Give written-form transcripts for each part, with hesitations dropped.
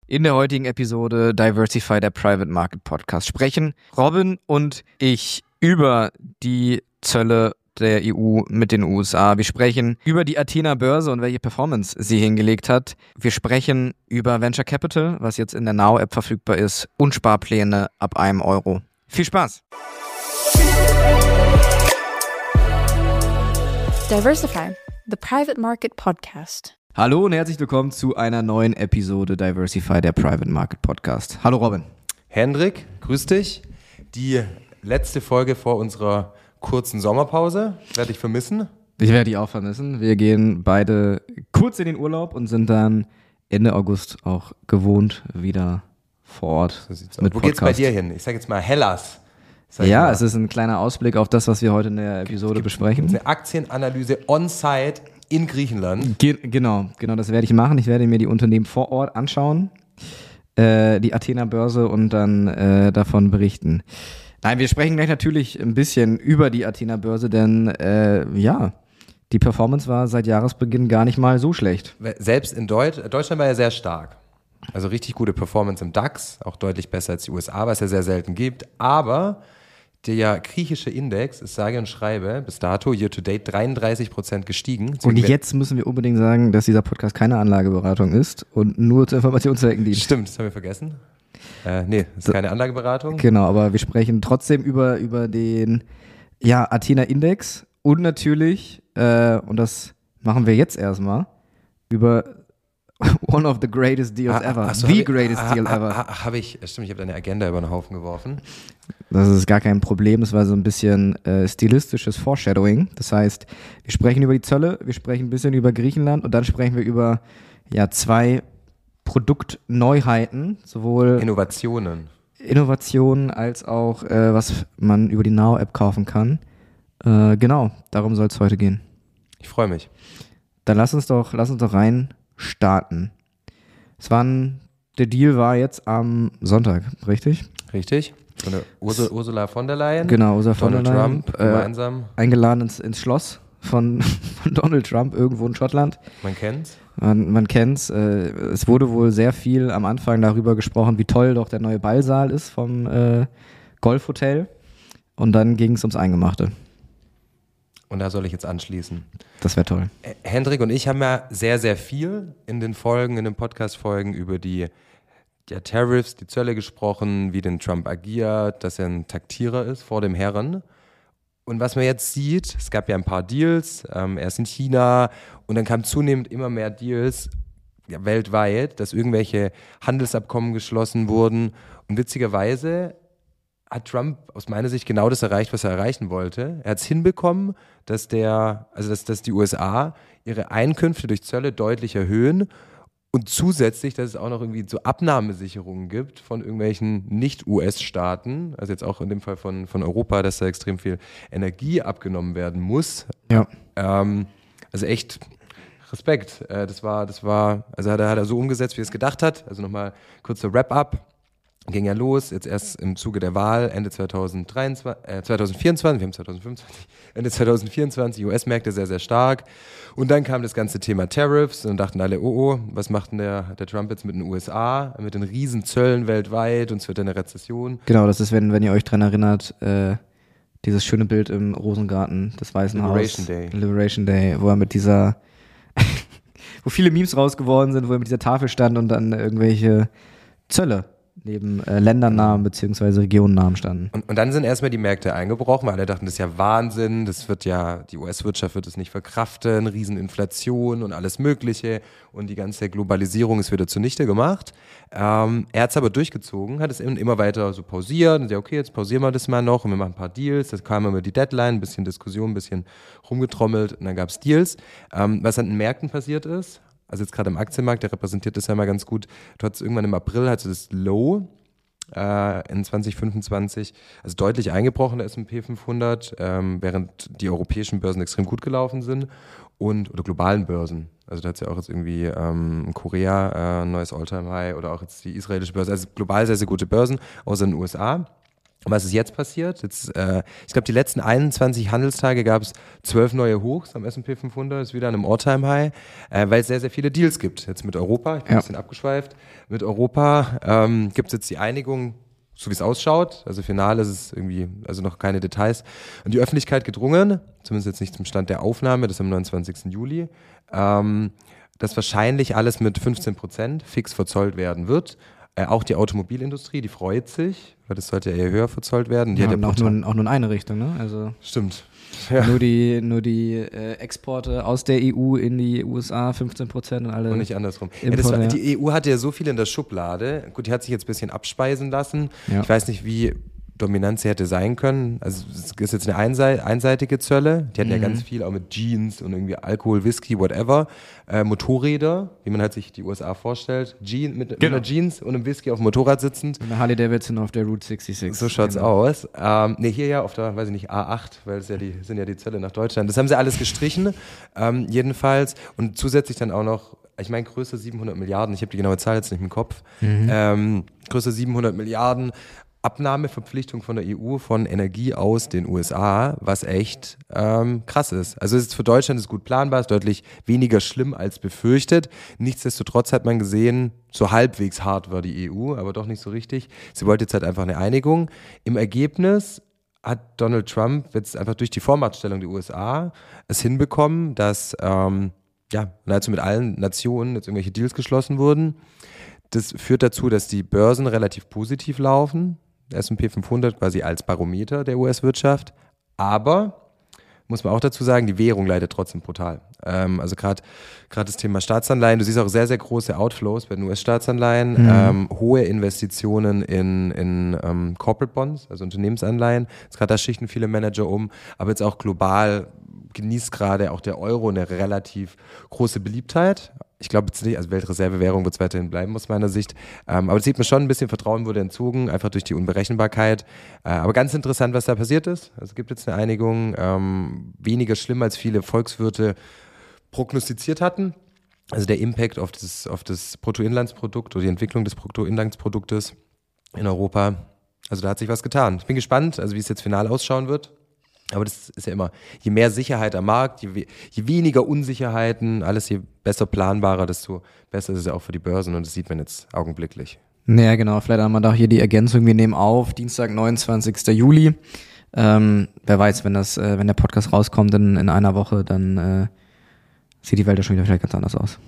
In der heutigen Episode Diversify, der Private Market Podcast, sprechen Robin und ich über die Zölle der EU mit den USA. Wir sprechen über die Athena Börse und welche Performance sie hingelegt hat. Wir sprechen über Venture Capital, was jetzt in der Now-App verfügbar ist, und Sparpläne ab €1. Viel Spaß! Diversify, the Private Market Podcast. Hallo und herzlich willkommen zu einer neuen Episode Diversify, der Private Market Podcast. Hallo Robin. Hendrik, grüß dich. Die letzte Folge vor unserer kurzen Sommerpause werde ich vermissen. Ich werde dich auch vermissen. Wir gehen beide kurz in den Urlaub und sind dann Ende August auch gewohnt wieder vor Ort. So sieht's aus. Wo geht's bei dir hin? Ich sage jetzt mal Hellas. Ja, es ist ein kleiner Ausblick auf das, was wir heute in der Episode besprechen. Eine Aktienanalyse on-site in Griechenland. Genau, das werde ich machen. Ich werde mir die Unternehmen vor Ort anschauen, die Athena Börse, und dann davon berichten. Nein, wir sprechen gleich natürlich ein bisschen über die Athena Börse, denn die Performance war seit Jahresbeginn gar nicht mal so schlecht. Selbst in Deutschland war ja sehr stark. Also richtig gute Performance im DAX, auch deutlich besser als die USA, was es ja sehr selten gibt. Aber der griechische Index ist sage und schreibe bis dato year to date 33% gestiegen. Und jetzt müssen wir unbedingt sagen, dass dieser Podcast keine Anlageberatung ist und nur zur Informationszwecken dient. Stimmt, das haben wir vergessen. Nee, das ist keine Anlageberatung. Genau, aber wir sprechen trotzdem über den Athena Index und natürlich, und das machen wir jetzt erstmal, über one of the greatest deals ever. The greatest deal ever. Stimmt, ich habe deine Agenda über den Haufen geworfen. Das ist gar kein Problem, das war so ein bisschen stilistisches Foreshadowing. Das heißt, wir sprechen über die Zölle, wir sprechen ein bisschen über Griechenland und dann sprechen wir über zwei Produktneuheiten, sowohl Innovationen als auch was man über die Now-App kaufen kann. Genau, darum soll es heute gehen. Ich freue mich. Dann lass uns doch rein starten. Der Deal war jetzt am Sonntag, richtig? Richtig. Von der Ursula von der Leyen. Genau, Ursula von der Leyen. Trump gemeinsam. Eingeladen ins Schloss von Donald Trump irgendwo in Schottland. Man kennt's. Man kennt's. Es wurde wohl sehr viel am Anfang darüber gesprochen, wie toll doch der neue Ballsaal ist vom Golfhotel. Und dann ging es ums Eingemachte. Und da soll ich jetzt anschließen. Das wäre toll. Hendrik und ich haben ja sehr, sehr viel in den Podcast-Folgen über die Tariffs, die Zölle gesprochen, wie denn Trump agiert, dass er ein Taktierer ist vor dem Herren. Und was man jetzt sieht, es gab ja ein paar Deals, erst in China und dann kamen zunehmend immer mehr Deals weltweit, dass irgendwelche Handelsabkommen geschlossen wurden. Und witzigerweise hat Trump aus meiner Sicht genau das erreicht, was er erreichen wollte. Er hat es hinbekommen, dass die USA ihre Einkünfte durch Zölle deutlich erhöhen und zusätzlich, dass es auch noch irgendwie so Abnahmesicherungen gibt von irgendwelchen Nicht-US-Staaten, also jetzt auch in dem Fall von Europa, dass da extrem viel Energie abgenommen werden muss. Ja. Also echt Respekt. Das war, also hat er so umgesetzt, wie er es gedacht hat. Also nochmal kurzer Wrap-up. Ging ja los, jetzt erst im Zuge der Wahl, Ende 2024, wir haben 2025, Ende 2024, US-Märkte sehr, sehr stark. Und dann kam das ganze Thema Tariffs und dachten alle, was macht denn der Trump jetzt mit den USA, mit den riesen Zöllen weltweit, und es wird eine Rezession. Genau, das ist, wenn ihr euch dran erinnert, dieses schöne Bild im Rosengarten des Weißen Haus. Liberation Day, wo er mit dieser, wo viele Memes raus geworden sind, wo er mit dieser Tafel stand und dann irgendwelche Zölle neben Ländernamen bzw. Regionennamen standen. Und dann sind erstmal die Märkte eingebrochen, weil alle dachten, das ist ja Wahnsinn, die US-Wirtschaft wird es nicht verkraften, Rieseninflation und alles Mögliche und die ganze Globalisierung ist wieder zunichte gemacht. Er hat es aber durchgezogen, hat es immer weiter so pausiert und okay, jetzt pausieren wir das mal noch und wir machen ein paar Deals. Das kam immer die Deadline, ein bisschen Diskussion, ein bisschen rumgetrommelt und dann gab es Deals. Was an den Märkten passiert ist, also jetzt gerade im Aktienmarkt, der repräsentiert das ja mal ganz gut. Du hattest irgendwann im April das Low in 2025, also deutlich eingebrochen, der S&P 500, während die europäischen Börsen extrem gut gelaufen sind oder globalen Börsen. Also da hat es ja auch jetzt irgendwie in Korea ein neues All-Time-High oder auch jetzt die israelische Börse. Also global sehr, sehr gute Börsen, außer in den USA. Was ist jetzt passiert? Ich glaube, die letzten 21 Handelstage gab es 12 neue Hochs am S&P 500, ist wieder an einem All-Time-High, weil es sehr, sehr viele Deals gibt. Jetzt mit Europa, ich bin ein bisschen abgeschweift, mit Europa gibt es jetzt die Einigung, so wie es ausschaut, also final ist es irgendwie, also noch keine Details, an die Öffentlichkeit gedrungen, zumindest jetzt nicht zum Stand der Aufnahme, das ist am 29. Juli, dass wahrscheinlich alles mit 15% fix verzollt werden wird. Auch die Automobilindustrie, die freut sich, weil das sollte ja eher höher verzollt werden. Die Ja, hat und auch nur in eine Richtung, ne? Also stimmt. Ja. nur die Exporte aus der EU in die USA 15% und alle. Und nicht andersrum. Importe, die EU hatte ja so viel in der Schublade. Gut, die hat sich jetzt ein bisschen abspeisen lassen. Ja. Ich weiß nicht, wie dominant sie hätte sein können. Also es ist jetzt eine einseitige Zölle. Die hatten ja ganz viel auch mit Jeans und irgendwie Alkohol, Whisky, whatever. Motorräder, wie man halt sich die USA vorstellt. Mit einer Jeans und einem Whisky auf dem Motorrad sitzend. Eine Harley Davidson auf der Route 66. So schaut's aus. Hier ja auf der, weiß ich nicht, A8, weil es ja sind ja die Zölle nach Deutschland. Das haben sie alles gestrichen, jedenfalls. Und zusätzlich dann auch noch, ich meine, größer 700 Milliarden, ich habe die genaue Zahl jetzt nicht im Kopf, größer 700 Milliarden Abnahmeverpflichtung von der EU von Energie aus den USA, was echt krass ist. Also es ist für Deutschland ist gut planbar, ist deutlich weniger schlimm als befürchtet. Nichtsdestotrotz hat man gesehen, so halbwegs hart war die EU, aber doch nicht so richtig. Sie wollte jetzt halt einfach eine Einigung. Im Ergebnis hat Donald Trump jetzt einfach durch die Vormachtstellung der USA es hinbekommen, dass nahezu mit allen Nationen jetzt irgendwelche Deals geschlossen wurden. Das führt dazu, dass die Börsen relativ positiv laufen. S&P 500 quasi als Barometer der US-Wirtschaft. Aber, muss man auch dazu sagen, die Währung leidet trotzdem brutal. Also gerade das Thema Staatsanleihen, du siehst auch sehr, sehr große Outflows bei den US-Staatsanleihen, hohe Investitionen in Corporate Bonds, also Unternehmensanleihen. Jetzt gerade da schichten viele Manager um, aber jetzt auch global genießt gerade auch der Euro eine relativ große Beliebtheit. Ich glaube jetzt nicht, also Weltreservewährung wird es weiterhin bleiben aus meiner Sicht. Aber das sieht man schon, ein bisschen Vertrauen wurde entzogen, einfach durch die Unberechenbarkeit. Aber ganz interessant, was da passiert ist. Also es gibt jetzt eine Einigung, weniger schlimm, als viele Volkswirte prognostiziert hatten. Also der Impact auf das Bruttoinlandsprodukt oder die Entwicklung des Bruttoinlandsproduktes in Europa. Also da hat sich was getan. Ich bin gespannt, also wie es jetzt final ausschauen wird. Aber das ist ja immer, je mehr Sicherheit am Markt, je weniger Unsicherheiten, alles je besser planbarer, desto besser ist es ja auch für die Börsen und das sieht man jetzt augenblicklich. Naja, genau, vielleicht haben wir da hier die Ergänzung, wir nehmen auf, Dienstag, 29. Juli. Wer weiß, wenn der Podcast rauskommt in einer Woche, dann sieht die Welt ja schon wieder vielleicht ganz anders aus.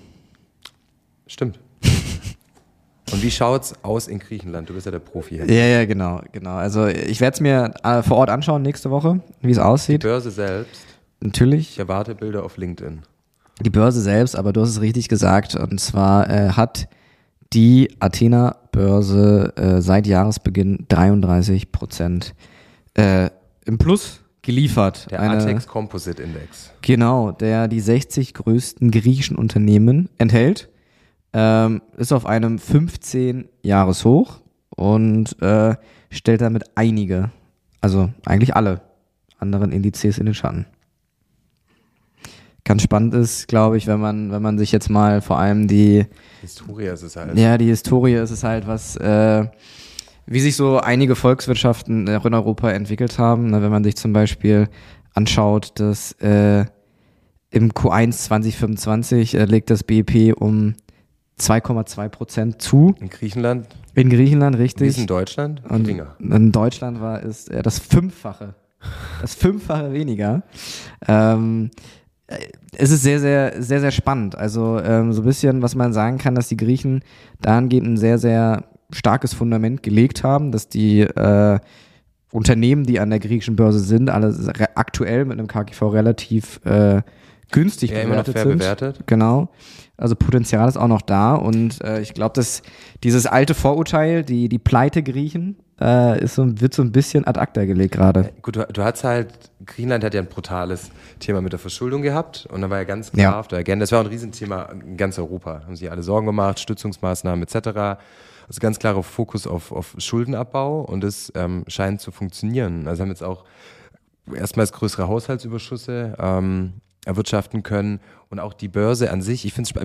Stimmt. Und wie schaut's aus in Griechenland? Du bist ja der Profi. Ja, genau. Also ich werde es mir vor Ort anschauen nächste Woche, wie es aussieht. Die Börse selbst? Natürlich. Ich erwarte Bilder auf LinkedIn. Die Börse selbst, aber du hast es richtig gesagt, und zwar hat die Athena Börse seit Jahresbeginn 33% im Plus geliefert. Der ATEX Composite Index. Genau, der die 60 größten griechischen Unternehmen enthält. Ist auf einem 15-Jahres-Hoch und stellt damit einige, also eigentlich alle anderen Indizes in den Schatten. Ganz spannend ist, glaube ich, wenn man sich jetzt mal vor allem die Historie ist es halt. Ja, die Historie ist es halt, was wie sich so einige Volkswirtschaften auch in Europa entwickelt haben. Wenn man sich zum Beispiel anschaut, dass im Q1 2025 legt das BIP um 2,2% zu. In Griechenland? In Griechenland, richtig. Wie ist in Deutschland? Geringer. Und in Deutschland ist das Fünffache. Das Fünffache weniger. Es ist sehr, sehr, sehr, sehr spannend. Also so ein bisschen, was man sagen kann, dass die Griechen dahingehend ein sehr, sehr starkes Fundament gelegt haben, dass die Unternehmen, die an der griechischen Börse sind, alle aktuell mit einem KGV relativ günstig bewertet immer noch fair sind. Bewertet. Genau. Also Potenzial ist auch noch da und ich glaube, dass dieses alte Vorurteil, die Pleite Griechen, wird so ein bisschen ad acta gelegt gerade. Gut, du hast halt, Griechenland hat ja ein brutales Thema mit der Verschuldung gehabt und da war ja ganz klar auf der Agenda, das war auch ein Riesenthema in ganz Europa, haben sich alle Sorgen gemacht, Stützungsmaßnahmen etc. Also ganz klarer Fokus auf Schuldenabbau und das scheint zu funktionieren. Also haben jetzt auch erstmals größere Haushaltsüberschüsse erwirtschaften können und auch die Börse an sich. Ich finde es spannend.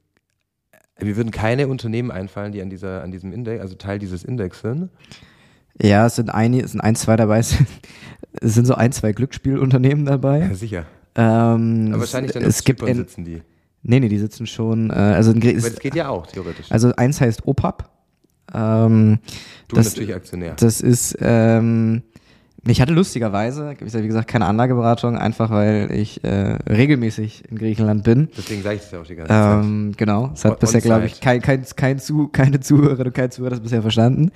Mir würden keine Unternehmen einfallen, die an diesem Index, also Teil dieses Index sind. Ja, es sind zwei dabei. Es sind so zwei Glücksspielunternehmen dabei. Ja, sicher. Aber wahrscheinlich dann auf Zypern sitzen die. Nee, die sitzen schon. Aber das geht ja auch, theoretisch. Also eins heißt OPAP. Du natürlich Aktionär. Das ist, ich hatte lustigerweise, wie gesagt, keine Anlageberatung, einfach weil ich regelmäßig in Griechenland bin. Deswegen sage ich das ja auch die ganze Zeit. Genau, es hat bisher, glaube ich, keine Zuhörerin und kein Zuhörer das bisher verstanden.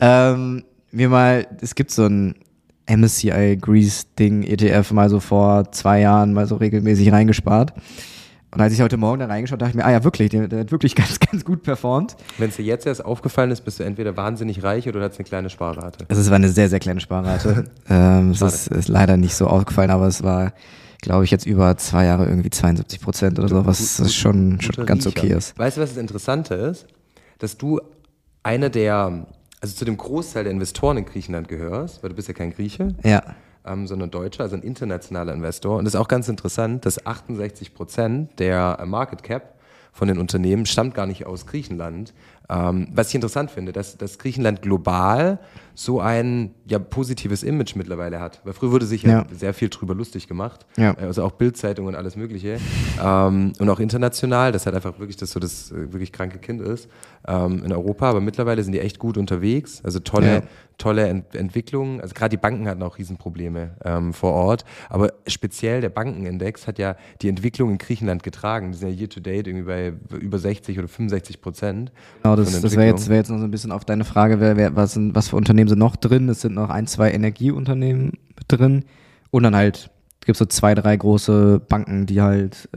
Es gibt so ein MSCI Greece Ding, ETF, mal so vor 2 Jahren mal so regelmäßig reingespart. Und als ich heute Morgen da reingeschaut, dachte ich mir, ja wirklich, der hat wirklich ganz, ganz gut performt. Wenn es dir jetzt erst aufgefallen ist, bist du entweder wahnsinnig reich oder du hast eine kleine Sparrate. Es war eine sehr, sehr kleine Sparrate. Es ist leider nicht so aufgefallen, aber es war, glaube ich, jetzt über 2 Jahre irgendwie 72% oder so, was schon ganz okay ist. Weißt du, was das Interessante ist? Dass du zu dem Großteil der Investoren in Griechenland gehörst, weil du bist ja kein Grieche. Ja. Sondern Deutscher, also ein internationaler Investor. Und das ist auch ganz interessant, dass 68% der Market Cap von den Unternehmen stammt gar nicht aus Griechenland. Was ich interessant finde, dass Griechenland global so ein positives Image mittlerweile hat. Weil früher wurde sich sehr viel drüber lustig gemacht. Ja. Also auch Bild-Zeitung und alles Mögliche. Und auch international, das halt einfach wirklich das wirklich kranke Kind ist in Europa. Aber mittlerweile sind die echt gut unterwegs. Also tolle Entwicklungen. Also gerade die Banken hatten auch Riesenprobleme vor Ort. Aber speziell der Bankenindex hat ja die Entwicklung in Griechenland getragen. Die sind ja year to date irgendwie bei über 60 oder 65%. Genau, das wäre jetzt noch so ein bisschen auf deine Frage, was für Unternehmen sind noch drin. Es sind noch 1, 2 Energieunternehmen mit drin. Und dann halt gibt es so 2, 3 große Banken, die halt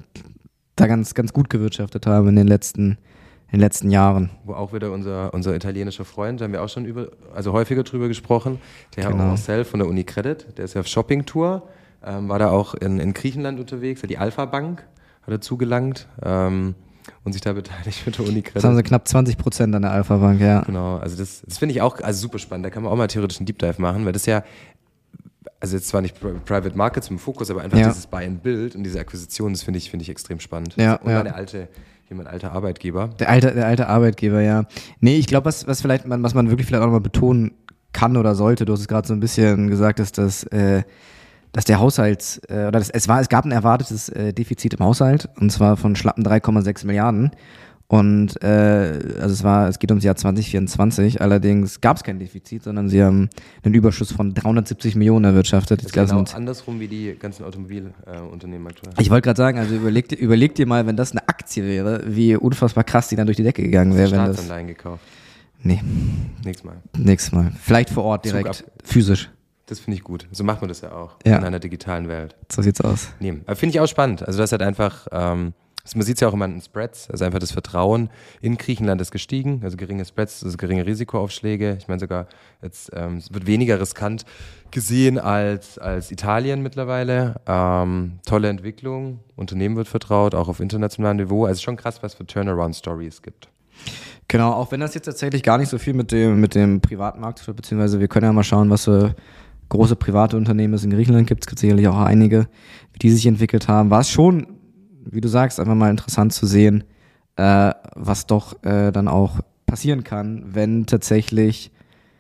da ganz, ganz gut gewirtschaftet haben in den letzten Jahren. Wo auch wieder unser italienischer Freund, da haben wir auch schon häufiger drüber gesprochen, der Herr Marcel von der Unicredit, der ist ja auf Shoppingtour, war da auch in Griechenland unterwegs, die Alpha Bank hat er zugelangt und sich da beteiligt mit der Unicredit. Das haben sie knapp 20% an der Alpha Bank, ja. Genau, also das finde ich auch super spannend, da kann man auch mal theoretisch einen Deep Dive machen, weil das ja, also jetzt zwar nicht Private Markets im Fokus, aber einfach dieses Buy and Build und diese Akquisition, das finde ich extrem spannend. Ja, und mein alter Arbeitgeber. Der alte Arbeitgeber, ja. Nee, ich glaube, was man wirklich vielleicht auch nochmal betonen kann oder sollte, du hast es gerade so ein bisschen gesagt, ist, dass der Haushalt, es gab ein erwartetes Defizit im Haushalt, und zwar von schlappen 3,6 Milliarden. Und es geht ums Jahr 2024, allerdings gab es kein Defizit, sondern sie haben einen Überschuss von 370 Millionen erwirtschaftet. Das ist genau andersrum wie die ganzen Automobilunternehmen aktuell. Ich wollte gerade sagen, also überleg dir mal, wenn das eine Aktie wäre, wie unfassbar krass die dann durch die Decke gegangen wäre. Staatsanleihen gekauft? Nee. Nächstes Mal. Vielleicht vor Ort direkt, physisch. Das finde ich gut. So macht man das ja auch in einer digitalen Welt. So sieht's aus. Nee. Aber finde ich auch spannend. Also das hat einfach... man sieht es ja auch immer in Spreads, also einfach das Vertrauen in Griechenland ist gestiegen, also geringe Spreads, also geringe Risikoaufschläge. Ich meine sogar, jetzt es wird weniger riskant gesehen als Italien mittlerweile. Tolle Entwicklung, Unternehmen wird vertraut, auch auf internationalem Niveau. Also schon krass, was für Turnaround-Stories es gibt. Genau, auch wenn das jetzt tatsächlich gar nicht so viel mit dem Privatmarkt tut, beziehungsweise wir können ja mal schauen, was für große private Unternehmen es in Griechenland gibt. Es gibt sicherlich auch einige, die sich entwickelt haben. War es schon, wie du sagst, einfach mal interessant zu sehen, was doch dann auch passieren kann, wenn tatsächlich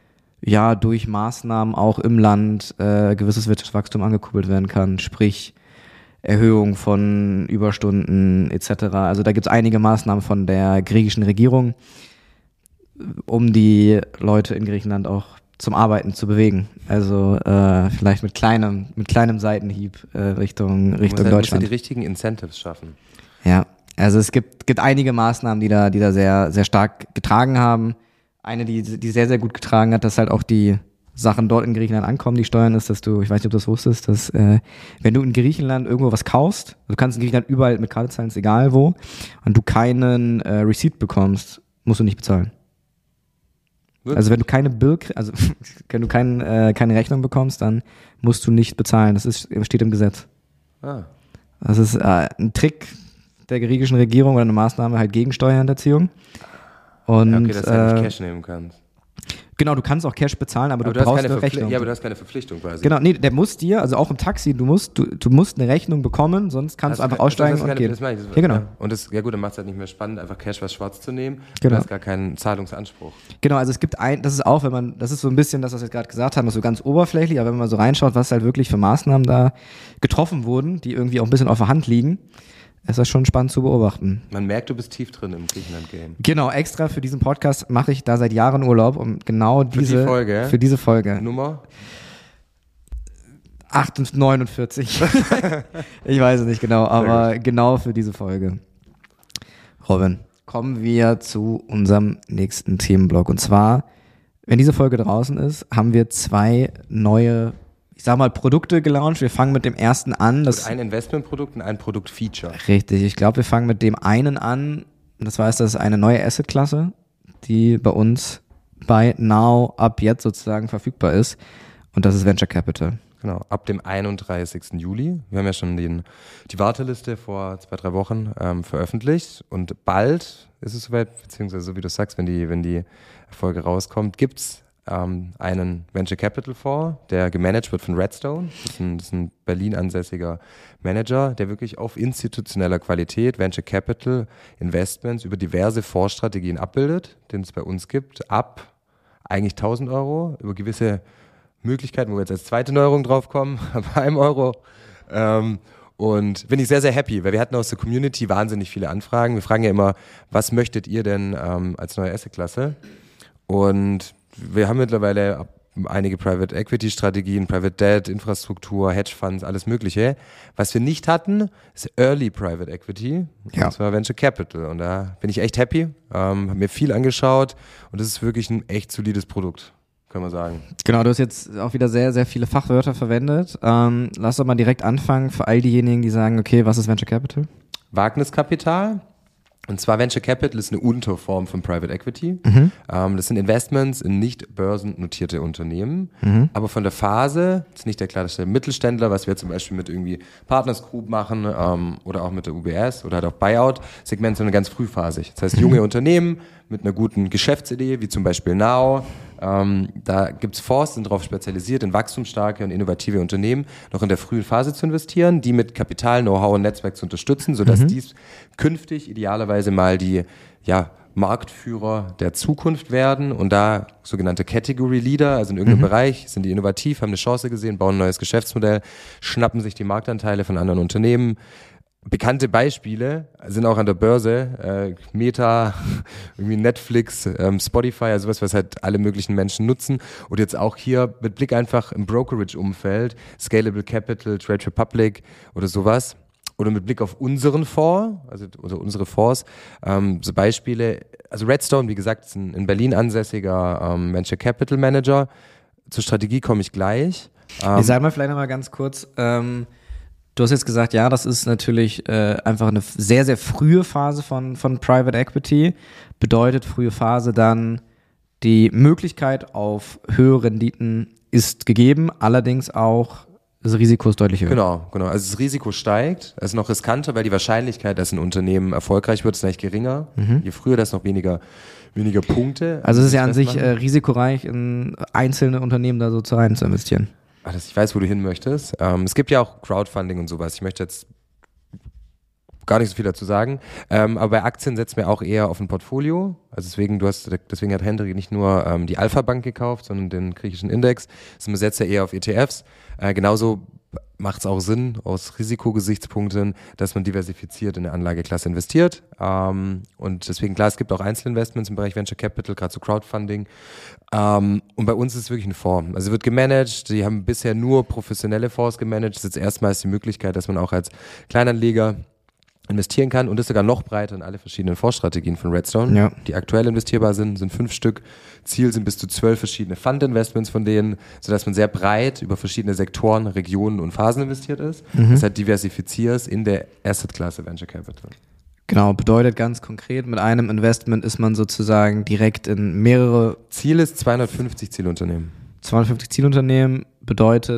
durch Maßnahmen auch im Land gewisses Wirtschaftswachstum angekurbelt werden kann, sprich Erhöhung von Überstunden etc. Also da gibt es einige Maßnahmen von der griechischen Regierung, um die Leute in Griechenland auch zum Arbeiten zu bewegen. Also vielleicht mit kleinem Seitenhieb Richtung Deutschland. Muss ja die richtigen Incentives schaffen. Ja, also es gibt einige Maßnahmen, die da sehr, sehr stark getragen haben. Eine, die sehr, sehr gut getragen hat, dass halt auch die Sachen dort in Griechenland ankommen, die Steuern, ist, dass du, ich weiß nicht, ob du das wusstest, dass wenn du in Griechenland irgendwo was kaufst, du kannst in Griechenland überall mit Karte zahlen, ist egal wo, und du keinen Receipt bekommst, musst du nicht bezahlen. Also wenn du keine keine Rechnung bekommst, dann musst du nicht bezahlen. Das steht im Gesetz. Das ist ein Trick der griechischen Regierung oder eine Maßnahme halt gegen Steuerhinterziehung. Und, dass du nicht Cash nehmen kannst. Genau, du kannst auch Cash bezahlen, aber du hast brauchst keine eine Rechnung. Ja, aber du hast keine Verpflichtung quasi. Genau, nee, der muss dir, also auch im Taxi, du musst eine Rechnung bekommen, sonst kannst du einfach aussteigen und gehen. Das meine ich. Ja, genau. Ja. Und gut, dann macht es halt nicht mehr spannend, einfach Cash was schwarz zu nehmen. Genau. Du hast gar keinen Zahlungsanspruch. Genau, also es gibt das ist auch, das ist so ein bisschen das, was wir gerade gesagt haben, das ist so ganz oberflächlich, aber wenn man so reinschaut, was halt wirklich für Maßnahmen da getroffen wurden, die irgendwie auch ein bisschen auf der Hand liegen, ist das schon spannend zu beobachten. Man merkt, du bist tief drin im Griechenland-Game. Genau, extra für diesen Podcast mache ich da seit Jahren Urlaub, um genau für diese Folge. Nummer? 49. Ich weiß es nicht genau, aber genau für diese Folge. Robin, kommen wir zu unserem nächsten Themenblock. Und zwar, wenn diese Folge draußen ist, haben wir 2 neue, ich sag mal, Produkte gelauncht. Wir fangen mit dem ersten an. Ein Investmentprodukt und ein Produktfeature. Richtig, ich glaube, wir fangen mit dem einen an. Das heißt, das ist eine neue Assetklasse, die bei uns bei Now ab jetzt sozusagen verfügbar ist. Und das ist Venture Capital. Genau, ab dem 31. Juli. Wir haben ja schon die Warteliste vor 2-3 Wochen veröffentlicht und bald ist es soweit, beziehungsweise so wie du sagst, wenn die Folge rauskommt, gibt's einen Venture Capital Fonds, der gemanagt wird von Redstone. Das ist ein Berlin ansässiger Manager, der wirklich auf institutioneller Qualität Venture Capital Investments über diverse Fondsstrategien abbildet, den es bei uns gibt, ab eigentlich 1.000 Euro, über gewisse Möglichkeiten, wo wir jetzt als zweite Neuerung draufkommen, ab 1 Euro. Und bin ich sehr, sehr happy, weil wir hatten aus der Community wahnsinnig viele Anfragen. Wir fragen ja immer, was möchtet ihr denn als neue Assetklasse? Und wir haben mittlerweile einige Private Equity Strategien, Private Debt, Infrastruktur, Hedgefonds, alles Mögliche. Was wir nicht hatten, ist Early Private Equity. Ja. Und zwar Venture Capital. Und da bin ich echt happy. Habe mir viel angeschaut und das ist wirklich ein echt solides Produkt, kann man sagen. Genau, du hast jetzt auch wieder sehr, sehr viele Fachwörter verwendet. Lass doch mal direkt anfangen für all diejenigen, die sagen, okay, was ist Venture Capital? Wagniskapital. Und zwar Venture Capital ist eine Unterform von Private Equity. Das sind Investments in nicht börsennotierte Unternehmen. Aber von der Phase, ist nicht der klassische Mittelständler, was wir zum Beispiel mit irgendwie Partners Group machen oder auch mit der UBS oder halt auch Buyout-Segment, sondern ganz frühphasig. Das heißt, junge Unternehmen mit einer guten Geschäftsidee, wie zum Beispiel Now. Da gibt's Fonds, sind darauf spezialisiert, in wachstumsstarke und innovative Unternehmen noch in der frühen Phase zu investieren, die mit Kapital, Know-how und Netzwerk zu unterstützen, sodass dies künftig idealerweise mal die Marktführer der Zukunft werden und da sogenannte Category Leader, also in irgendeinem Bereich, sind die innovativ, haben eine Chance gesehen, bauen ein neues Geschäftsmodell, schnappen sich die Marktanteile von anderen Unternehmen. Bekannte Beispiele sind auch an der Börse, Meta, irgendwie Netflix, Spotify, also was halt alle möglichen Menschen nutzen. Und jetzt auch hier mit Blick einfach im Brokerage-Umfeld, Scalable Capital, Trade Republic oder sowas. Oder mit Blick auf unseren Fonds, oder unsere Fonds, so Beispiele. Also Redstone, wie gesagt, ist ein in Berlin ansässiger Venture Capital Manager. Zur Strategie komme ich gleich. Ich sage mal vielleicht nochmal ganz kurz, du hast jetzt gesagt, ja, das ist natürlich einfach eine sehr, sehr frühe Phase von Private Equity. Bedeutet frühe Phase dann, die Möglichkeit auf höhere Renditen ist gegeben, allerdings auch das Risiko ist deutlich höher. Genau. Also das Risiko steigt, es ist noch riskanter, weil die Wahrscheinlichkeit, dass ein Unternehmen erfolgreich wird, ist eigentlich geringer. Je früher, das noch weniger Punkte. Also es ist ja an sich risikoreich, in einzelne Unternehmen da so rein zu investieren. Ich weiß, wo du hin möchtest. Es gibt ja auch Crowdfunding und sowas. Ich möchte jetzt gar nicht so viel dazu sagen. Aber bei Aktien setzen wir auch eher auf ein Portfolio. Also deswegen hat Hendrik nicht nur die Alpha Bank gekauft, sondern den griechischen Index. Also man setzt ja eher auf ETFs. Genauso macht es auch Sinn aus Risikogesichtspunkten, dass man diversifiziert in eine Anlageklasse investiert. Und deswegen, klar, es gibt auch Einzelinvestments im Bereich Venture Capital, gerade zu Crowdfunding. Und bei uns ist es wirklich eine Form. Also wird gemanagt. Die haben bisher nur professionelle Fonds gemanagt. Das ist jetzt erstmals die Möglichkeit, dass man auch als Kleinanleger investieren kann und ist sogar noch breiter in alle verschiedenen Fondsstrategien von Redstone, die aktuell investierbar sind 5 Stück. Ziel sind bis zu 12 verschiedene Fund-Investments von denen, sodass man sehr breit über verschiedene Sektoren, Regionen und Phasen investiert ist. Das heißt, diversifizierst in der Asset-Klasse Venture Capital. Genau, bedeutet ganz konkret, mit einem Investment ist man sozusagen direkt in mehrere... Ziel ist 250 Zielunternehmen. 250 Zielunternehmen bedeutet...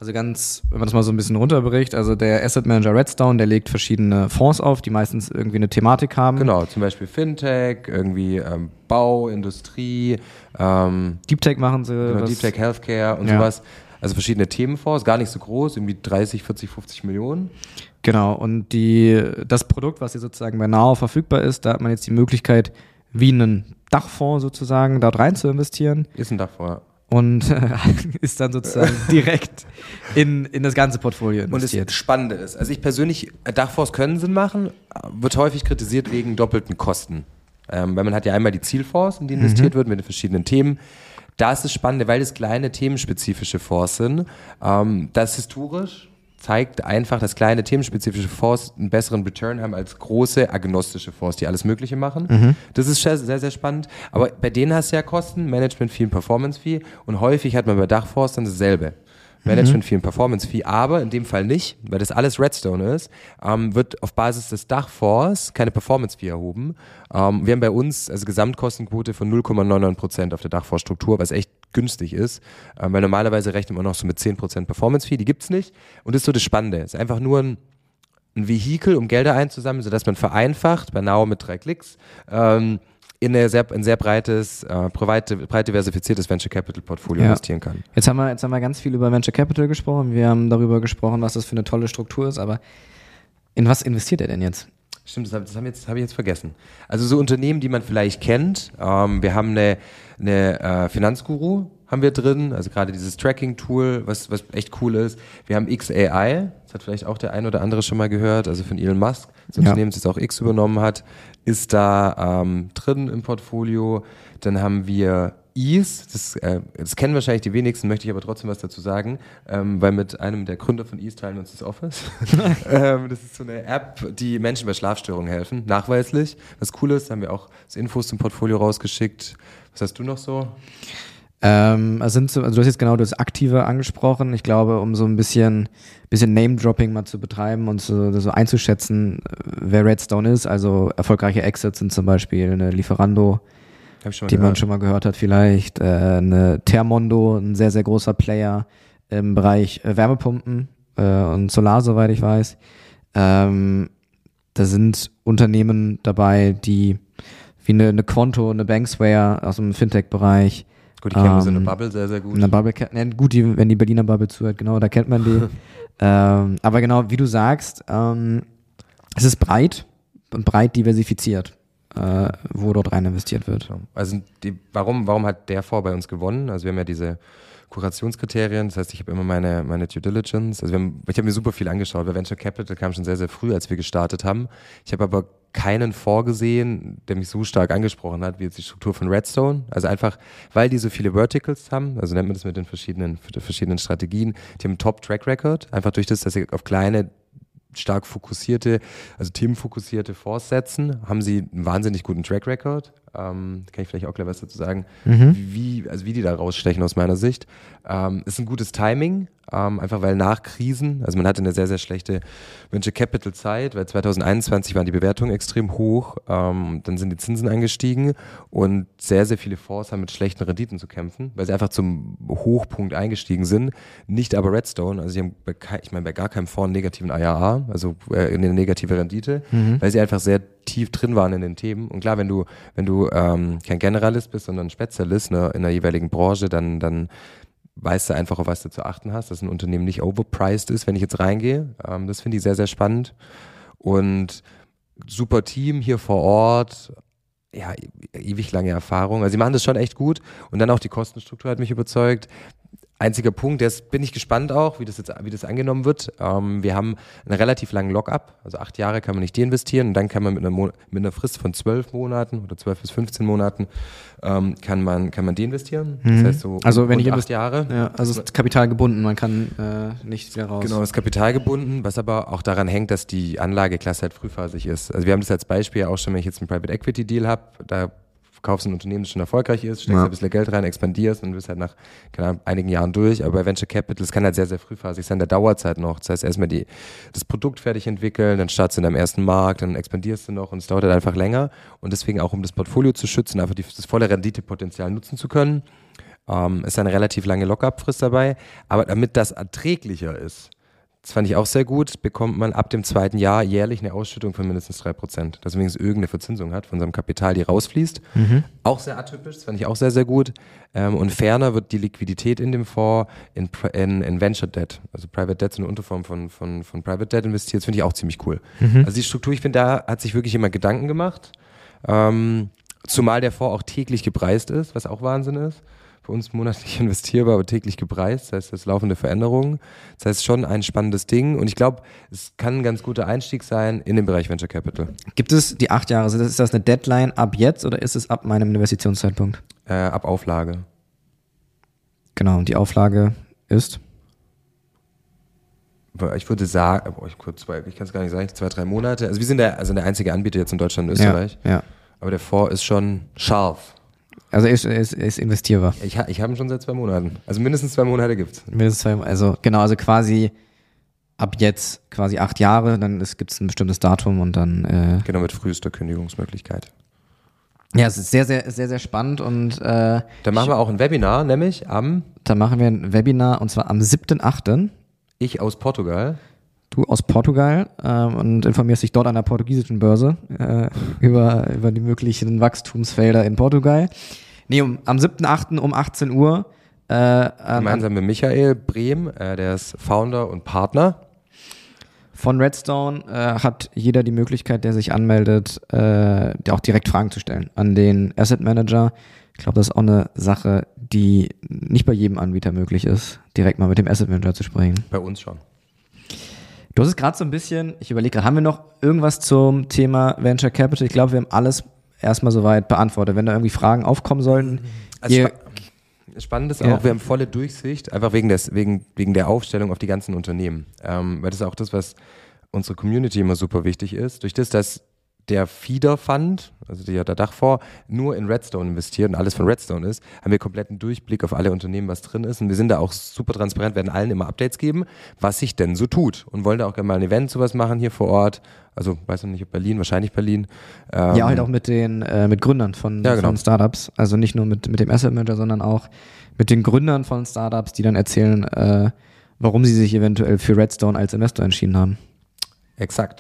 Also ganz, wenn man das mal so ein bisschen runterbricht, also der Asset Manager Redstone, der legt verschiedene Fonds auf, die meistens irgendwie eine Thematik haben. Genau, zum Beispiel Fintech, irgendwie Bau, Industrie, Deep Tech machen sie. genau, Deep Tech, Healthcare und sowas. Also verschiedene Themenfonds, gar nicht so groß, irgendwie 30, 40, 50 Millionen. Genau, und das Produkt, was hier sozusagen bei Now verfügbar ist, da hat man jetzt die Möglichkeit, wie einen Dachfonds sozusagen, dort rein zu investieren. Ist ein Dachfonds, ja. Und ist dann sozusagen direkt in das ganze Portfolio investiert. Und das Spannende ist, also ich persönlich, Dachfonds können Sinn machen, wird häufig kritisiert wegen doppelten Kosten. Weil man hat ja einmal die Zielfonds, in die investiert wird mit den verschiedenen Themen. Da ist das Spannende, weil es kleine themenspezifische Fonds sind. Das historisch zeigt einfach, dass kleine themenspezifische Fonds einen besseren Return haben als große agnostische Fonds, die alles Mögliche machen. Das ist sehr, sehr spannend. Aber bei denen hast du ja Kosten, Management-Fee und Performance-Fee. Und häufig hat man bei Dachfonds dann dasselbe. Management-Fee und Performance-Fee, aber in dem Fall nicht, weil das alles Redstone ist, wird auf Basis des Dachfonds keine Performance-Fee erhoben. Wir haben bei uns also Gesamtkostenquote von 0,99% auf der Dachfondsstruktur, was echt günstig ist, weil normalerweise rechnet man noch so mit 10% Performance-Fee, die gibt's nicht. Und das ist so das Spannende. Es ist einfach nur ein Vehikel, um Gelder einzusammeln, sodass man vereinfacht, bei Now mit 3 Klicks, in ein sehr breites, breit diversifiziertes Venture Capital Portfolio investieren kann. Jetzt haben wir ganz viel über Venture Capital gesprochen. Wir haben darüber gesprochen, was das für eine tolle Struktur ist, aber in was investiert er denn jetzt? Stimmt, das habe ich jetzt vergessen. Also so Unternehmen, die man vielleicht kennt. Wir haben eine Finanzguru haben wir drin, also gerade dieses Tracking-Tool, was echt cool ist. Wir haben XAI, das hat vielleicht auch der ein oder andere schon mal gehört, also von Elon Musk, das Unternehmen, das jetzt auch X übernommen hat, ist da drin im Portfolio. Dann haben wir Ease, das kennen wahrscheinlich die wenigsten, möchte ich aber trotzdem was dazu sagen, weil mit einem der Gründer von Ease teilen wir uns das Office. Das ist so eine App, die Menschen bei Schlafstörungen helfen, nachweislich. Was cool ist, haben wir auch so Infos zum Portfolio rausgeschickt. Was hast du noch so? Also du hast jetzt genau das Aktive angesprochen. Ich glaube, um so ein bisschen Name-Dropping mal zu betreiben und so einzuschätzen, wer Redstone ist, also erfolgreiche Exits sind zum Beispiel eine Lieferando, die man schon mal gehört hat vielleicht, eine Thermondo, ein sehr, sehr großer Player im Bereich Wärmepumpen und Solar, soweit ich weiß. Da sind Unternehmen dabei, die wie eine Quanto, eine Banksware aus dem Fintech-Bereich. Gut, die kennen wir so eine Bubble sehr, sehr gut. Eine Bubble, gut, wenn die Berliner Bubble zuhört, genau, da kennt man die. Aber genau, wie du sagst, es ist breit und breit diversifiziert, wo dort rein investiert wird. Also warum hat der Fonds bei uns gewonnen? Also wir haben ja diese Kurationskriterien, das heißt, ich habe immer meine Due Diligence, also ich habe mir super viel angeschaut, weil Venture Capital kam schon sehr, sehr früh, als wir gestartet haben. Ich habe aber keinen Fonds gesehen, der mich so stark angesprochen hat, wie jetzt die Struktur von Redstone. Also einfach, weil die so viele Verticals haben, also nennt man das mit den verschiedenen Strategien, die haben einen Top-Track-Record, einfach durch das, dass sie auf kleine, stark fokussierte, also themenfokussierte Fonds setzen, haben sie einen wahnsinnig guten Track-Record. Kann ich vielleicht auch gleich was dazu sagen, wie die da rausstechen aus meiner Sicht. Ist ein gutes Timing, einfach weil nach Krisen, also man hatte eine sehr, sehr schlechte Venture Capital Zeit, weil 2021 waren die Bewertungen extrem hoch, dann sind die Zinsen angestiegen und sehr, sehr viele Fonds haben mit schlechten Renditen zu kämpfen, weil sie einfach zum Hochpunkt eingestiegen sind, nicht aber Redstone, also sie haben bei gar keinem Fonds einen negativen IRR, also eine negative Rendite, weil sie einfach sehr tief drin waren in den Themen. Und klar, wenn du kein Generalist bist, sondern ein Spezialist in der jeweiligen Branche, dann weißt du einfach, auf was du zu achten hast, dass ein Unternehmen nicht overpriced ist, wenn ich jetzt reingehe. Das finde ich sehr, sehr spannend. Und super Team hier vor Ort, ja, ewig lange Erfahrung. Also sie machen das schon echt gut. Und dann auch die Kostenstruktur hat mich überzeugt. Einziger Punkt, bin ich gespannt auch, wie das angenommen wird. Wir haben einen relativ langen Lock-up, also 8 Jahre kann man nicht deinvestieren und dann kann man mit einer Frist von 12 Monaten oder 12 bis 15 Monaten kann man deinvestieren. Das heißt so also wenn ich 8 Jahre. Ja, also es ist Kapital gebunden, man kann nicht wieder raus. Genau, das ist Kapital gebunden, was aber auch daran hängt, dass die Anlageklasse halt frühphasig ist. Also wir haben das als Beispiel auch schon, wenn ich jetzt einen Private Equity Deal habe, da kaufst ein Unternehmen, das schon erfolgreich ist, steckst ein bisschen Geld rein, expandierst und bist halt nach einigen Jahren durch. Aber bei Venture Capital, das kann halt sehr, sehr frühphasig sein, da dauert es halt noch. Das heißt, erstmal das Produkt fertig entwickeln, dann startest du in deinem ersten Markt, dann expandierst du noch und es dauert halt einfach länger. Und deswegen auch, um das Portfolio zu schützen, einfach das volle Renditepotenzial nutzen zu können, Ist eine relativ lange Lock-up-Frist dabei, aber damit das erträglicher ist, das fand ich auch sehr gut, bekommt man ab dem 2. Jahr jährlich eine Ausschüttung von mindestens 3%, dass man wenigstens irgendeine Verzinsung hat von seinem Kapital, die rausfließt. Auch sehr atypisch, das fand ich auch sehr, sehr gut. Und ferner wird die Liquidität in dem Fonds in Venture Debt, also Private Debt, so eine Unterform von Private Debt investiert, das finde ich auch ziemlich cool. Also die Struktur, ich finde, da hat sich wirklich jemand Gedanken gemacht, zumal der Fonds auch täglich gepreist ist, was auch Wahnsinn ist. Für uns monatlich investierbar, aber täglich gepreist, das heißt, das laufende Veränderungen. Das heißt, schon ein spannendes Ding und ich glaube, es kann ein ganz guter Einstieg sein in den Bereich Venture Capital. Gibt es die 8 Jahre, ist das eine Deadline ab jetzt oder ist es ab meinem Investitionszeitpunkt? Ab Auflage. Genau, und die Auflage ist? Ich würde sagen, ich kann es gar nicht sagen, 2-3 Monate. Also wir sind der einzige Anbieter jetzt in Deutschland und Österreich. Ja. Aber der Fonds ist schon scharf. Also ist investierbar. Ich habe ihn schon seit 2 Monaten. Also mindestens 2 Monate gibt's. Also quasi ab jetzt quasi 8 Jahre, dann gibt es ein bestimmtes Datum und dann Genau, mit frühester Kündigungsmöglichkeit. Ja, es ist sehr, sehr, sehr, sehr spannend und da machen wir auch ein Webinar, nämlich Da machen wir ein Webinar und zwar am 7.8. Ich aus Portugal. Du aus Portugal und informierst dich dort an der portugiesischen Börse über die möglichen Wachstumsfelder in Portugal. Nee, am 7.8. um 18 Uhr. Gemeinsam mit Michael Brehm, der ist Founder und Partner. Von Redstone hat jeder die Möglichkeit, der sich anmeldet, auch direkt Fragen zu stellen an den Asset Manager. Ich glaube, das ist auch eine Sache, die nicht bei jedem Anbieter möglich ist, direkt mal mit dem Asset Manager zu sprechen. Bei uns schon. Du hast es gerade so ein bisschen, ich überlege gerade, haben wir noch irgendwas zum Thema Venture Capital? Ich glaube, wir haben alles erstmal soweit beantwortet. Wenn da irgendwie Fragen aufkommen sollten. Also spannend ist auch, wir haben volle Durchsicht, einfach wegen der Aufstellung auf die ganzen Unternehmen. Weil das ist auch das, was unsere Community immer super wichtig ist. Durch das, dass der Feeder Fund, also der Dachfonds, nur in Redstone investiert und alles von Redstone ist, haben wir kompletten Durchblick auf alle Unternehmen, was drin ist. Und wir sind da auch super transparent, werden allen immer Updates geben, was sich denn so tut. Und wollen da auch gerne mal ein Event sowas machen hier vor Ort. Also weiß noch nicht, ob Berlin, wahrscheinlich Berlin. Ja, halt auch mit Gründern von Startups. Also nicht nur mit dem Asset Manager, sondern auch mit den Gründern von Startups, die dann erzählen, warum sie sich eventuell für Redstone als Investor entschieden haben. Exakt.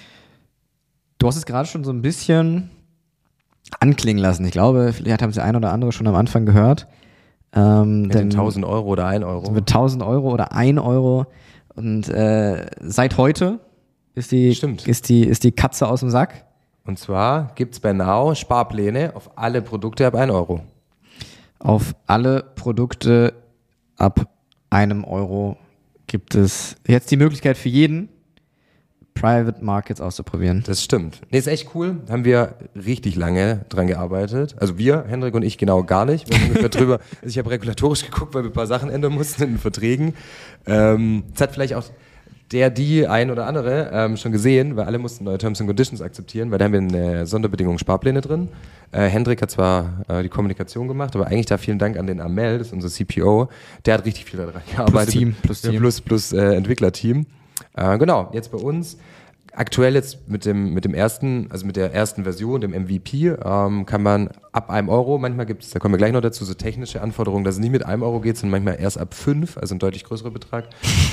Du hast es gerade schon so ein bisschen anklingen lassen. Ich glaube, vielleicht haben es der ein oder andere schon am Anfang gehört. Mit den 1.000 Euro oder 1 Euro. Mit 1.000 Euro oder 1 Euro. Und seit heute ist die Katze aus dem Sack. Und zwar gibt es bei Now Sparpläne auf alle Produkte ab 1 Euro. Auf alle Produkte ab 1 Euro gibt es jetzt die Möglichkeit für jeden, Private Markets auszuprobieren. Das stimmt. Nee, ist echt cool. Haben wir richtig lange dran gearbeitet. Also wir, Hendrik und ich, genau gar nicht. Wir haben ungefähr drüber. Also ich habe regulatorisch geguckt, weil wir ein paar Sachen ändern mussten in den Verträgen. Das hat vielleicht auch die ein oder andere schon gesehen, weil alle mussten neue Terms and Conditions akzeptieren, weil da haben wir eine Sonderbedingung Sparpläne drin. Hendrik hat zwar die Kommunikation gemacht, aber eigentlich da vielen Dank an den Amel, das ist unser CPO, der hat richtig viel daran gearbeitet. Plus Entwicklerteam. Genau, jetzt bei uns. Aktuell jetzt mit der ersten Version, dem MVP, kann man ab 1 Euro, manchmal gibt es, da kommen wir gleich noch dazu, so technische Anforderungen, dass es nicht mit 1 Euro geht, sondern manchmal erst ab 5, also ein deutlich größerer Betrag,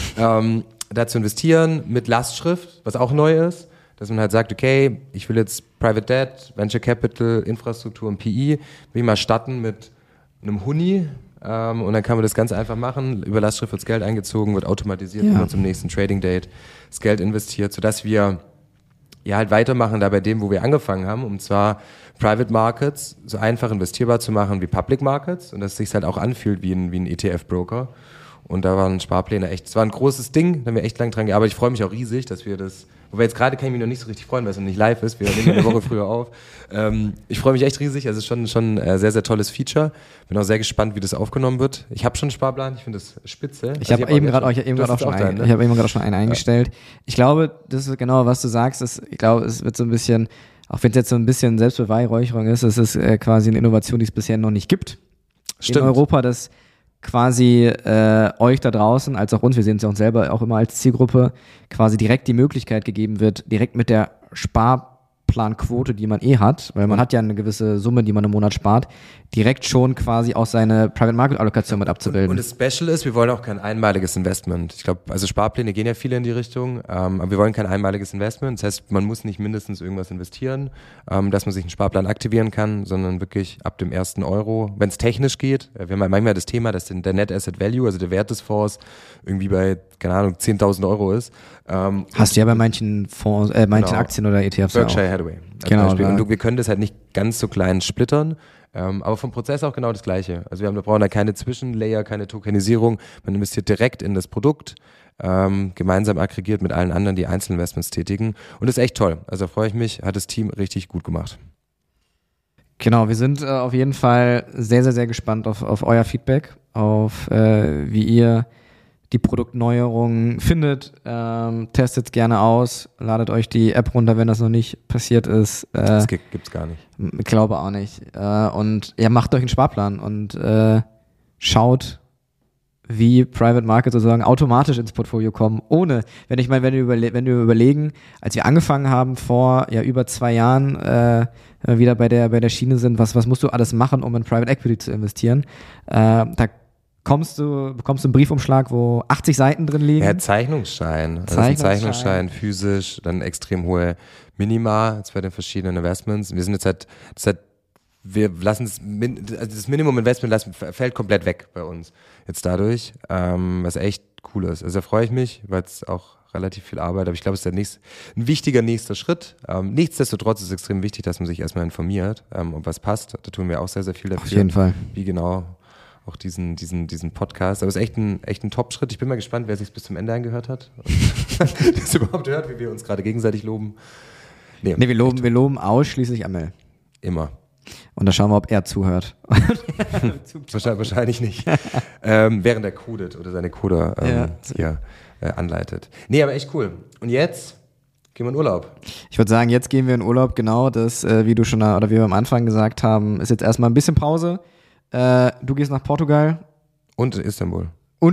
dazu investieren mit Lastschrift, was auch neu ist, dass man halt sagt, okay, ich will jetzt Private Debt, Venture Capital, Infrastruktur und PI, will ich mal starten mit einem Huni, und dann kann man das ganz einfach machen. Über Lastschrift wird das Geld eingezogen, wird automatisiert, immer zum nächsten Trading Date das Geld investiert, sodass wir halt weitermachen da bei dem, wo wir angefangen haben, und zwar Private Markets so einfach investierbar zu machen wie Public Markets und dass es sich halt auch anfühlt wie ein ETF-Broker. Und da waren Sparpläne echt, es war ein großes Ding, da haben wir echt lang dran gearbeitet. Ich freue mich auch riesig, dass wir das, wobei jetzt gerade kann ich mich noch nicht so richtig freuen, weil es noch nicht live ist, wir nehmen eine Woche früher auf. Ich freue mich echt riesig, also schon ein sehr, sehr tolles Feature. Bin auch sehr gespannt, wie das aufgenommen wird. Ich habe schon einen Sparplan, ich finde das spitze. Ich habe eben gerade schon einen eingestellt. Ich glaube, das ist genau, was du sagst. Ich glaube, es wird so ein bisschen, auch wenn es jetzt so ein bisschen Selbstbeweihräucherung ist, es ist quasi eine Innovation, die es bisher noch nicht gibt. Stimmt. In Europa, das quasi euch da draußen, als auch uns, wir sehen es ja uns selber auch immer als Zielgruppe, quasi direkt die Möglichkeit gegeben wird, direkt mit der Sparplanquote, die man hat, weil man hat ja eine gewisse Summe, die man im Monat spart, direkt schon quasi auch seine Private Market Allokation mit abzubilden. Und das Special ist, wir wollen auch kein einmaliges Investment. Ich glaube, also Sparpläne gehen ja viele in die Richtung, aber wir wollen kein einmaliges Investment. Das heißt, man muss nicht mindestens irgendwas investieren, dass man sich einen Sparplan aktivieren kann, sondern wirklich ab dem ersten Euro, wenn es technisch geht. Wir haben manchmal das Thema, dass der Net Asset Value, also der Wert des Fonds, irgendwie bei, keine Ahnung, 10.000 Euro ist. Hast du ja bei manchen Fonds, manchen Aktien oder ETFs Berkshire Hathaway als Genau, Beispiel. ja. Und wir können das halt nicht ganz so klein splittern, aber vom Prozess auch genau das Gleiche. Also wir brauchen da keine Zwischenlayer, keine Tokenisierung. Man investiert direkt in das Produkt, gemeinsam aggregiert mit allen anderen, die Einzelinvestments tätigen. Und das ist echt toll. Also da freue ich mich, hat das Team richtig gut gemacht. Genau, wir sind auf jeden Fall sehr, sehr, sehr gespannt auf euer Feedback, auf wie ihr die Produktneuerungen findet. Testet es gerne aus, ladet euch die App runter, wenn das noch nicht passiert ist. Das gibt's gar nicht. Ich glaube auch nicht. Und ja, macht euch einen Sparplan und schaut, wie Private Markets sozusagen automatisch ins Portfolio kommen, ohne, wenn wir überlegen, als wir angefangen haben vor über 2 Jahren, wenn wir wieder bei der Schiene sind, was musst du alles machen, um in Private Equity zu investieren? Da bekommst du einen Briefumschlag, wo 80 Seiten drin liegen. Ja, Zeichnungsschein. Also ein Zeichnungsschein, physisch, dann extrem hohe Minima jetzt bei den verschiedenen Investments. Wir sind jetzt wir lassen das Minimum-Investment fällt komplett weg bei uns jetzt dadurch, was echt cool ist. Also da freue ich mich, weil es auch relativ viel Arbeit, aber ich glaube, es ist ein wichtiger nächster Schritt. Nichtsdestotrotz ist es extrem wichtig, dass man sich erstmal informiert, ob was passt. Da tun wir auch sehr, sehr viel dafür. Auf jeden Fall. Wie genau auch diesen Podcast. Aber es ist echt ein Top-Schritt. Ich bin mal gespannt, wer sich bis zum Ende angehört hat. Das überhaupt hört, wie wir uns gerade gegenseitig loben. Nee, wir loben ausschließlich Amel. Immer. Und da schauen wir, ob er zuhört. Wahrscheinlich nicht. Während er codet oder seine Coder hier anleitet. Nee, aber echt cool. Und jetzt gehen wir in Urlaub. Ich würde sagen, jetzt gehen wir in Urlaub. Genau, das, wie du schon, oder wie wir am Anfang gesagt haben, ist jetzt erstmal ein bisschen Pause. Du gehst nach Portugal. Und Istanbul.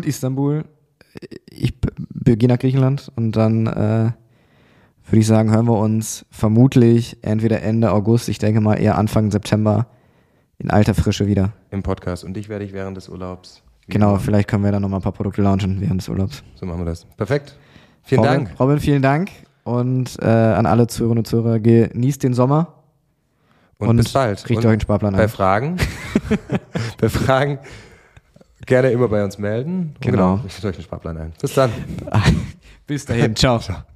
Ich gehe nach Griechenland und dann würde ich sagen, hören wir uns vermutlich entweder Ende August, ich denke mal eher Anfang September in alter Frische wieder. Im Podcast. Und dich werde ich während des Urlaubs. Genau, vielleicht können wir dann nochmal ein paar Produkte launchen während des Urlaubs. So machen wir das. Perfekt. Vielen Dank. Robin, vielen Dank. Und an alle Zuhörerinnen und Zuhörer, genießt den Sommer. Und bis bald. Kriegt euch einen Sparplan bei Fragen, gerne immer bei uns melden. Genau. Richtet euch einen Sparplan ein. Bis dann. Bis dahin. Ciao.